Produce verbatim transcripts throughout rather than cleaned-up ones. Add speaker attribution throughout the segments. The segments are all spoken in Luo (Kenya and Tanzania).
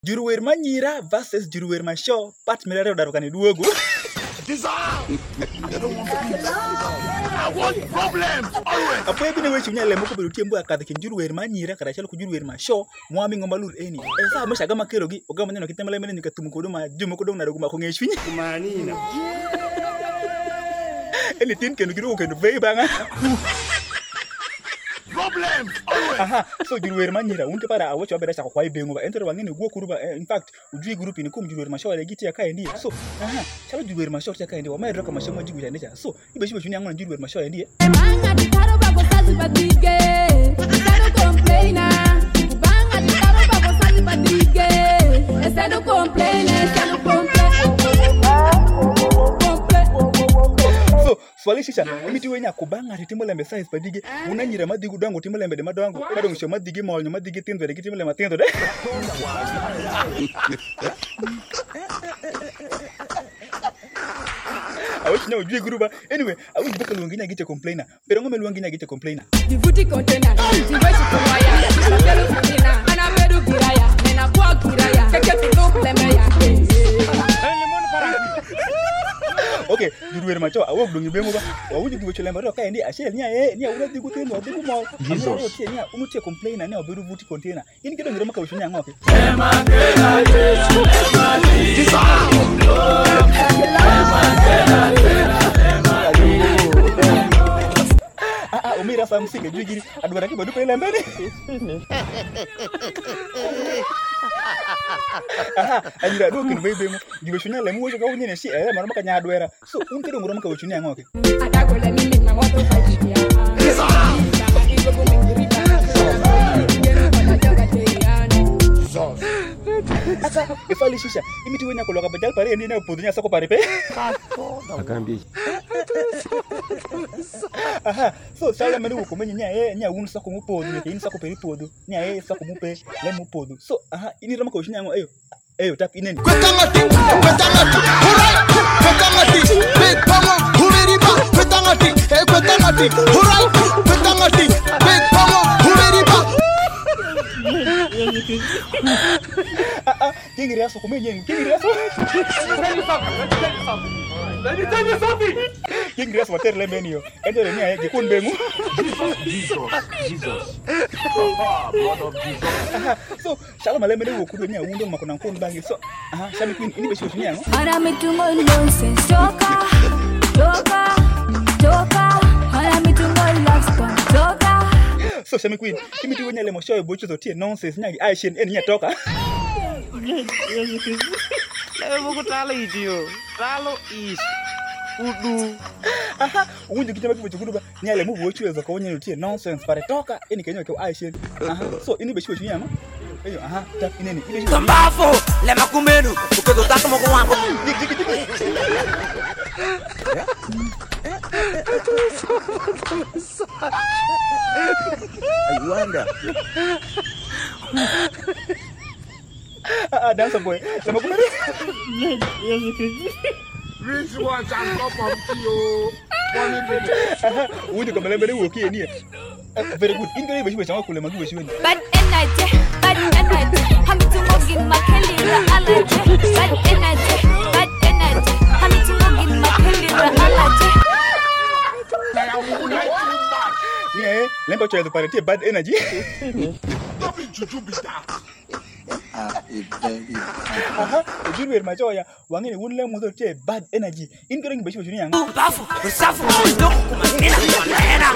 Speaker 1: Juruwer Manyira versus Juruwer Masho, part mirare udarukani duogo.
Speaker 2: I want problems always.
Speaker 1: Apo ebine wechi nyale moko beru tiembo akadhe kin Juruwer Manyira kada chalo ku Juruwer Masho, mwami ngomalur eni. Esa musha gama kerogi, ogama nyano kitemala mene nikatumu kodoma jumo kodoma na ruguma kongeshwinyi.
Speaker 2: Kumanina.
Speaker 1: Eni tin kenu kiru kenu vei banga.
Speaker 2: Problems always.
Speaker 1: Aha, so Juruwer Manyira unke para awocho abera chako kwa ibengo ba entero wangine gwo kuruba in fact ujui group ni kum Juruwer Masho ale giti yakae ndiye. So aha, chalo Juruwer Masho yakae ndiye wamae roka Masho majibu yandecha. So ibe shibe chuni yangu na Juruwer Masho ndiye.
Speaker 3: Banga ditaro bako sasi badige. Estado complainer. Banga ditaro bako sasi badige. Estado complainer, estado complainer.
Speaker 1: So swali shisha imiti wenya kubanga titimole mbe size badige unanyira madigu dango timole mbe de madango kado ngisho madige molnyo madige tindo de kitimole matindo de. Awish na ujui guruba. Anyway, awish baka luanginya gite complainer. Pero ngome luanginya gite complainer.
Speaker 3: Divuti container. Diweshi kumaya. Anapelu kumina. Anapelu giraya. Nena kwa giraya. Keke tuno plemeya.
Speaker 1: Okay, Juruwer Masho awo glungi bemo ba. Awuji gibo cholemba ro kae ndi ashel nya eh nya ura digu teno digu mo. Jesus. Nya umuche complainer nya oberu vuti container. Ini kido ngire maka ushunya ngoke. Ah, umira fa msike jugiri adwara ki bodu pele mbele. Aha, ajira do kin bebe mo gibe shunya le mo joka unyene shi eh mara maka nya adwara. So unke do ngura maka ushunya ngoke.
Speaker 3: Adagole mimi na moto fajiya. Ibo kumingirita.
Speaker 1: Asa ifali shisha imiti wenya koloka bajal pare ndi na podunya sako pare pe.
Speaker 2: Akambi.
Speaker 1: Aha, so sala mali wo komenye nya eh nya wun sako mu podu nya kin sako peri podu nya eh sako mu pe le mu podu. So aha ini rama ko shinya ngo ayo ayo tap ineni.
Speaker 4: Kwetangati kwetangati hurai kwetangati big power humeriba kwetangati eh kwetangati hurai kwetangati big power humeriba.
Speaker 1: Ah ah kingira so komenye kingira so.
Speaker 2: Let me tell you something.
Speaker 1: Kingira so water le menio endele nya eh kun bengu.
Speaker 2: Jesus, Jesus. Blood of Jesus.
Speaker 1: Aha, so shala male mele wo kudo nya wundo makona nkon bangi. So aha shami queen ini be shi shunya ngo.
Speaker 3: Hara mitungo nonsense. Toka, toka, toka. Hara mitungo love scam. Toka.
Speaker 1: So shami queen imiti wenya le mo show bochu to tie nonsense nya ai shen en nya toka.
Speaker 5: Leo buku talo idio, talo is, udu.
Speaker 1: Aha, unje kitama kibo chukuduba nyale mu bochu ezo ko wenya tie nonsense pare toka eni kenyo ke ai shen. Aha, so ini be shi shunya ngo. Eyo aha tap ineni ibe shi.
Speaker 5: Kambafo, le makumenu, ukedo tato mo ko wango.
Speaker 1: Dik dik dik.
Speaker 2: I wonder.
Speaker 1: Ah, dance boy. Sama ko mari.
Speaker 2: Rich ones and cup of tea. Oh. One minute.
Speaker 1: Aha, unje kamele mele wo ki eni. Very good. Ingere be shi chama kule magi be shi weni.
Speaker 3: Bad energy, bad energy. Hamitungo gin makelira alaje. Bad energy, bad energy. Hamitungo gin makelira alaje.
Speaker 1: Yeah, lemba cho ezo pare tie bad energy.
Speaker 2: Nothing to do with that.
Speaker 1: Aha, Juruwer Masho ya wangine wunle mudo tie bad energy. Ingere ngi be shi shunya ngo.
Speaker 5: Kambafo, usafu, ndo kumanena kumanena.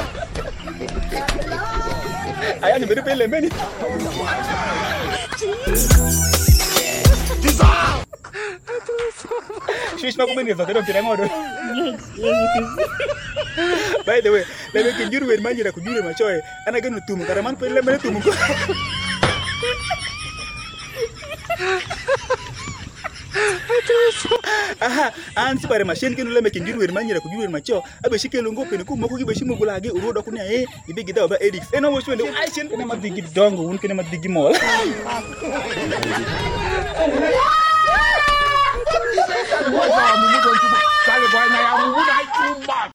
Speaker 1: Aya ni bere pele meni. Shish ma kumeni zo tero kira ngodo. By the way, le be Juruwer Manyira ku Juruwer Masho e ana ganu tumu karaman pele meni tumu ko. Aha, ansi pare machine kenu le mekin Juruwer Manyira ku Juruwer Masho abe shike lungo pene ku moko gibe shimu bulage urodo kunya e ibe gida oba edix eno wo shwende ai shen kene madigi dongo un kene madigi mol.
Speaker 2: What's up? I'm going to. Sorry, boy. I'm going to.